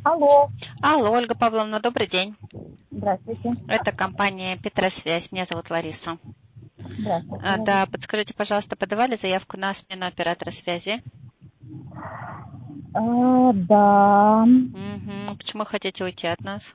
Алло, Алло, Ольга Павловна, добрый день. здравствуйте. Это компания Петросвязь. Меня зовут Лариса. Здравствуйте. Да, подскажите, пожалуйста, подавали заявку на смену оператора связи? Да. Почему хотите уйти от нас?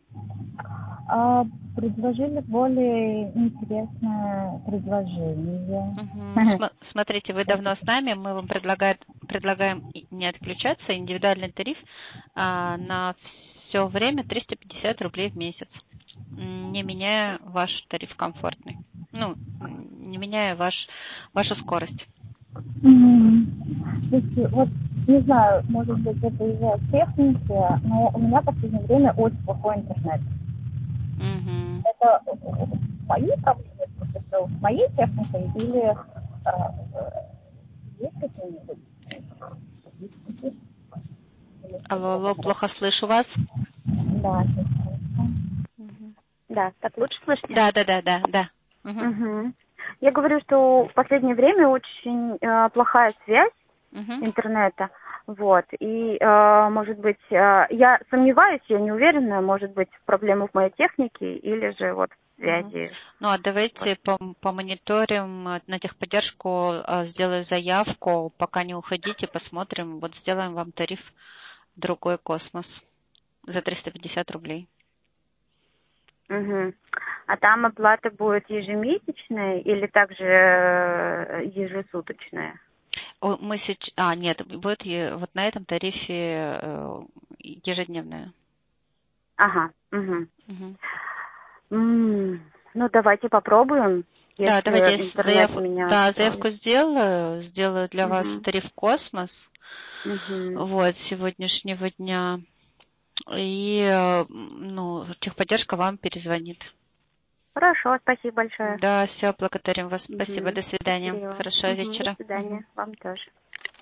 Предложили более интересное предложение. Смотрите, вы давно с нами. Мы вам предлагаем не отключаться. Индивидуальный тариф на все время 350 рублей в месяц, не меняя ваш тариф комфортный. Не меняя вашу скорость. Слушайте, вот не знаю, может быть, это из-за техники, но у меня в последнее время очень плохой интернет. Это мои проблемы, это с моей техникой или есть какие-нибудь? Алло, плохо слышу вас. Да. Да, так лучше слышите? Да. Угу. Я говорю, что в последнее время очень плохая связь интернета. Вот. И, может быть, я сомневаюсь, я не уверена, может быть, проблема в моей технике или же вот в связи. Давайте помониторим на техподдержку, сделаю заявку, пока не уходите, посмотрим. Вот сделаем вам тариф другой космос за 350 рублей. Угу. А там оплата будет ежемесячная или также ежесуточная? Мы сейчас... Нет, будет вот на этом тарифе ежедневная. Ага. Угу. Ну, давайте попробуем. Да, Если давайте интернет меня заявку сделаю для вас Угу. тариф космос вот сегодняшнего дня. И, техподдержка вам перезвонит. Хорошо, спасибо большое. Да, все, благодарим вас. Спасибо, до свидания. Счастливо. Хорошего До вечера. свидания. Вам тоже.